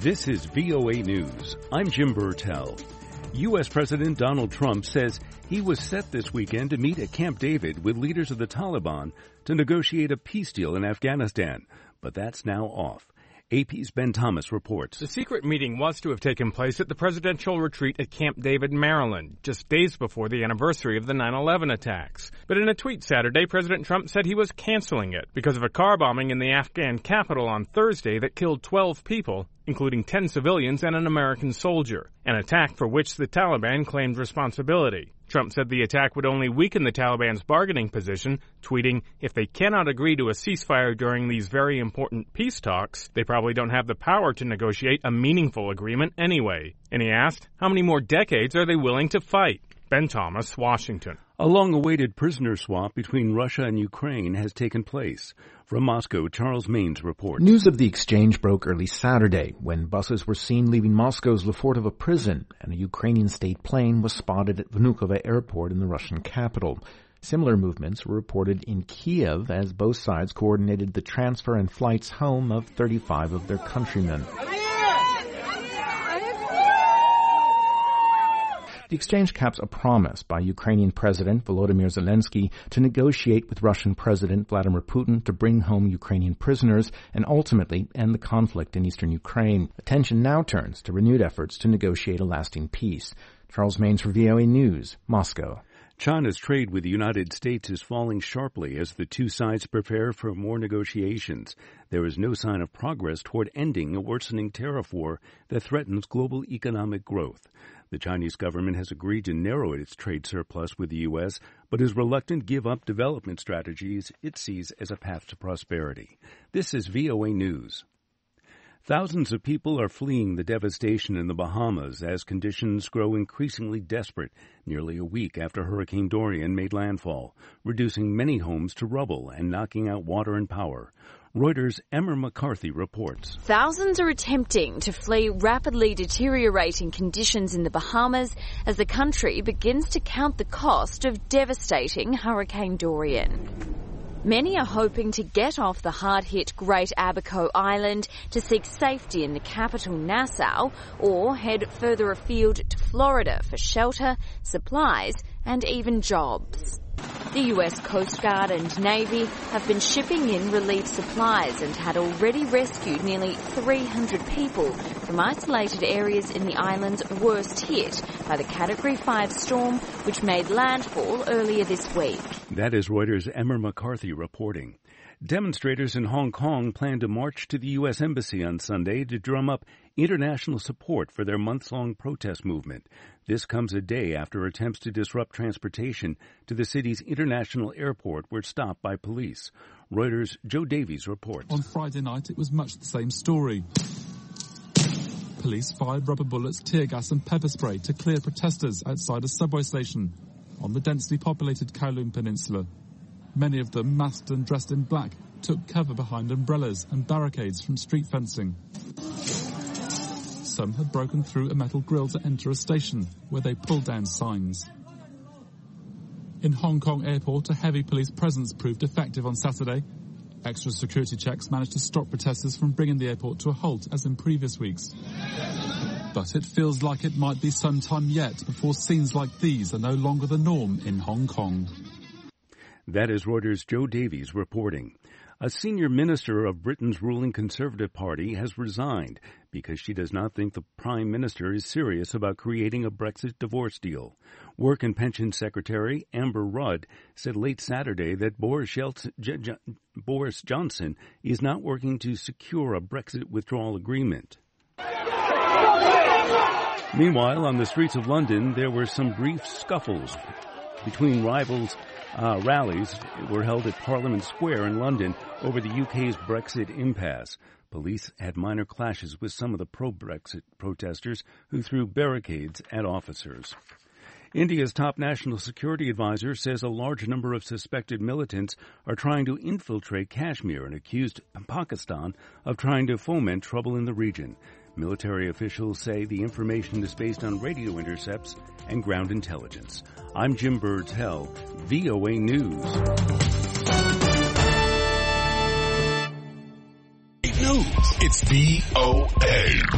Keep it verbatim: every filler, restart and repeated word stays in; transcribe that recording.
This is V O A News. I'm Jim Burtell. U S. President Donald Trump says he was set this weekend to meet at Camp David with leaders of the Taliban to negotiate a peace deal in Afghanistan, but that's now off. A P's Ben Thomas reports. The secret meeting was to have taken place at the presidential retreat at Camp David, Maryland, just days before the anniversary of the nine eleven attacks. But in a tweet Saturday, President Trump said he was canceling it because of a car bombing in the Afghan capital on Thursday that killed twelve people, including ten civilians and an American soldier, an attack for which the Taliban claimed responsibility. Trump said the attack would only weaken the Taliban's bargaining position, tweeting, "If they cannot agree to a ceasefire during these very important peace talks, they probably don't have the power to negotiate a meaningful agreement anyway." And he asked, how many more decades are they willing to fight? Ben Thomas, Washington. A long-awaited prisoner swap between Russia and Ukraine has taken place. From Moscow, Charles Maines reports. News of the exchange broke early Saturday when buses were seen leaving Moscow's Lefortovo prison and a Ukrainian state plane was spotted at Vnukovo airport in the Russian capital. Similar movements were reported in Kiev as both sides coordinated the transfer and flights home of thirty-five of their countrymen. The exchange caps a promise by Ukrainian President Volodymyr Zelensky to negotiate with Russian President Vladimir Putin to bring home Ukrainian prisoners and ultimately end the conflict in eastern Ukraine. Attention now turns to renewed efforts to negotiate a lasting peace. Charles Maines for V O A News, Moscow. China's trade with the United States is falling sharply as the two sides prepare for more negotiations. There is no sign of progress toward ending a worsening tariff war that threatens global economic growth. The Chinese government has agreed to narrow its trade surplus with the U S, but is reluctant to give up development strategies it sees as a path to prosperity. This is V O A News. Thousands of people are fleeing the devastation in the Bahamas as conditions grow increasingly desperate nearly a week after Hurricane Dorian made landfall, reducing many homes to rubble and knocking out water and power. Reuters' Emmer McCarthy reports. Thousands are attempting to flee rapidly deteriorating conditions in the Bahamas as the country begins to count the cost of devastating Hurricane Dorian. Many are hoping to get off the hard-hit Great Abaco Island to seek safety in the capital, Nassau, or head further afield to Florida for shelter, supplies, and even jobs. The U S Coast Guard and Navy have been shipping in relief supplies and had already rescued nearly three hundred people from isolated areas in the islands worst hit by the Category five storm, which made landfall earlier this week. That is Reuters' Emmer McCarthy reporting. Demonstrators in Hong Kong plan to march to the U S Embassy on Sunday to drum up international support for their months-long protest movement. This comes a day after attempts to disrupt transportation to the city's international airport were stopped by police. Reuters' Joe Davies reports. On Friday night, it was much the same story. Police fired rubber bullets, tear gas and pepper spray to clear protesters outside a subway station on the densely populated Kowloon Peninsula. Many of them, masked and dressed in black, took cover behind umbrellas and barricades from street fencing. Some had broken through a metal grille to enter a station, where they pulled down signs. In Hong Kong Airport, a heavy police presence proved effective on Saturday. Extra security checks managed to stop protesters from bringing the airport to a halt, as in previous weeks. But it feels like it might be some time yet before scenes like these are no longer the norm in Hong Kong. That is Reuters' Joe Davies reporting. A senior minister of Britain's ruling Conservative Party has resigned because she does not think the Prime Minister is serious about creating a Brexit divorce deal. Work and Pension Secretary Amber Rudd said late Saturday that Boris, Jeltsin, J- J- Boris Johnson is not working to secure a Brexit withdrawal agreement. Meanwhile, on the streets of London, there were some brief scuffles between rivals. Uh, rallies were held at Parliament Square in London over the U K's Brexit impasse. Police had minor clashes with some of the pro-Brexit protesters who threw barricades at officers. India's top national security advisor says a large number of suspected militants are trying to infiltrate Kashmir and accused Pakistan of trying to foment trouble in the region. Military officials say the information is based on radio intercepts and ground intelligence. I'm Jim Burtell, V O A News. News. It's V O A.